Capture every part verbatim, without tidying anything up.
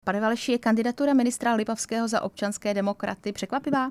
Pane Valeši, je kandidatura ministra Lipavského za občanské demokraty překvapivá?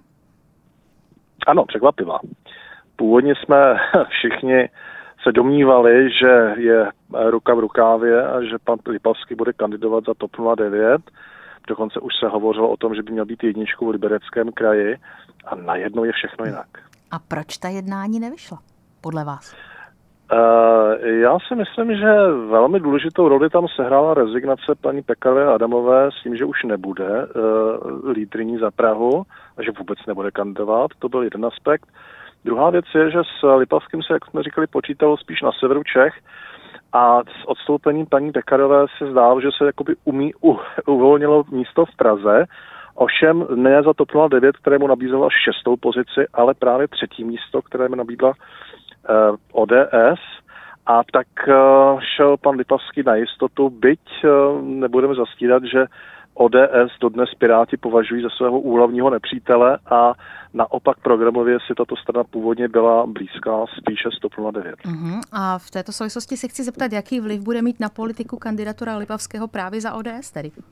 Ano, překvapivá. Původně jsme všichni se domnívali, že je ruka v rukávě a že pan Lipavský bude kandidovat za T O P nula devět. Dokonce už se hovořilo o tom, že by měl být jedničkou v Libereckém kraji a najednou je všechno jinak. A proč ta jednání nevyšla, podle vás? Uh, já si myslím, že velmi důležitou roli tam sehrála rezignace paní Pekarové Adamové s tím, že už nebude uh, lídryní za Prahu a že vůbec nebude kandidovat. To byl jeden aspekt. Druhá věc je, že s Lipavským se, jak jsme říkali, počítalo spíš na severu Čech a s odstoupením paní Pekarové se zdálo, že se jakoby umí, uh, uvolnilo místo v Praze. Ovšem ne za T O P nula devět, kterému nabízela šestou pozici, ale právě třetí místo, které mi nabídla uh, O D S. A tak uh, šel pan Lipavský na jistotu, byť uh, nebudeme zastírat, že O D S dodnes Piráti považují za svého úhlavního nepřítele a naopak programově si tato strana původně byla blízká spíše z T O P nula devět. Uh-huh. A v této souvislosti se chci zeptat, jaký vliv bude mít na politiku kandidatura Lipavského právě za O D S tedy?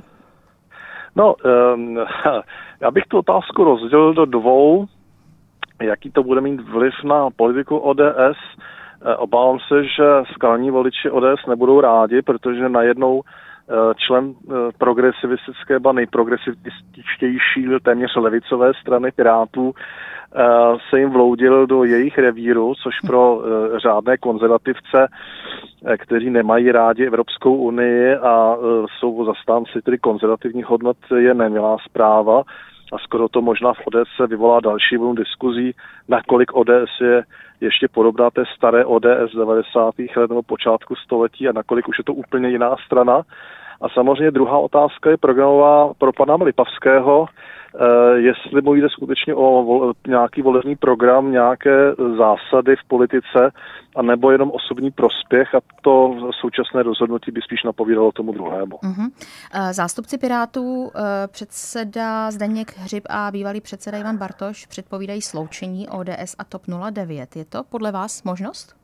No, um, já bych tu otázku rozdělil do dvou. Jaký to bude mít vliv na politiku O D S? Obávám se, že skalní voliči O D S nebudou rádi, protože najednou člen progresivistické, ba nejprogresivističtější, téměř levicové strany Pirátů se jim vloudil do jejich revíru, což pro řádné konzervativce, kteří nemají rádi Evropskou unii a jsou zastánci tedy konzervativních hodnot, je nemilá zpráva. A skoro to možná v O D S se vyvolá další vlnu diskuzí, nakolik O D S je ještě podobná té staré O D S devadesátých let nebo počátku století a nakolik už je to úplně jiná strana. A samozřejmě druhá otázka je programová pro pana Lipavského, jestli mu jde skutečně o vol, nějaký volební program, nějaké zásady v politice, anebo jenom osobní prospěch a to současné rozhodnutí by spíš napovídalo tomu druhému. Uh-huh. Zástupci Pirátů, předseda Zdeněk Hřib a bývalý předseda Ivan Bartoš předpovídají sloučení O D S a T O P nula devět. Je to podle vás možnost?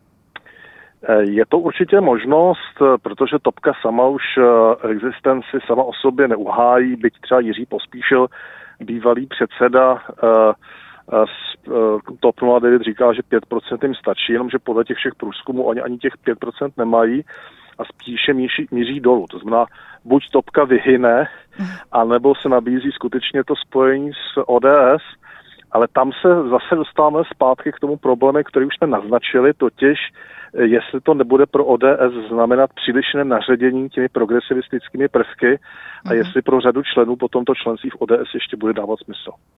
Je to určitě možnost, protože Topka sama už existenci sama o sobě neuhájí, byť třeba Jiří Pospíšil, bývalý předseda T O P nula devět říká, že pět procent jim stačí, jenomže podle těch všech průzkumů oni ani těch pět procent nemají a spíše míří, míří dolů. To znamená, buď Topka vyhyne, anebo se nabízí skutečně to spojení s O D S, ale tam se zase dostáváme zpátky k tomu problému, který už jsme naznačili, totiž jestli to nebude pro O D S znamenat přílišné naředění těmi progresivistickými prvky a jestli pro řadu členů potom to členství v O D S ještě bude dávat smysl.